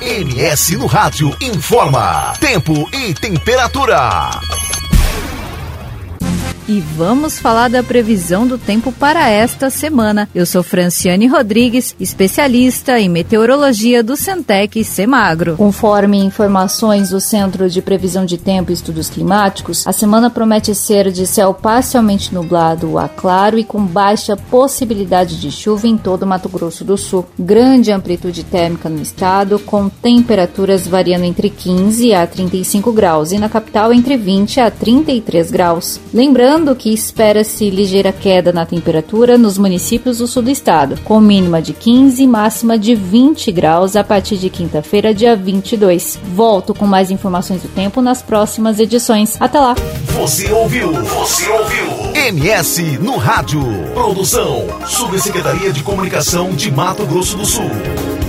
MS no Rádio informa tempo e temperatura. E vamos falar da previsão do tempo para esta semana. Eu sou Franciane Rodrigues, especialista em meteorologia do Centec Semagro. Conforme informações do Centro de Previsão de Tempo e Estudos Climáticos, a semana promete ser de céu parcialmente nublado a claro e com baixa possibilidade de chuva em todo o Mato Grosso do Sul. Grande amplitude térmica no estado, com temperaturas variando entre 15 a 35 graus e na capital entre 20 a 33 graus. Lembrando que espera-se ligeira queda na temperatura nos municípios do sul do estado, com mínima de 15 e máxima de 20 graus a partir de quinta-feira, dia 22. Volto com mais informações do tempo nas próximas edições. Até lá! Você ouviu MS no Rádio. Produção, Subsecretaria de Comunicação de Mato Grosso do Sul.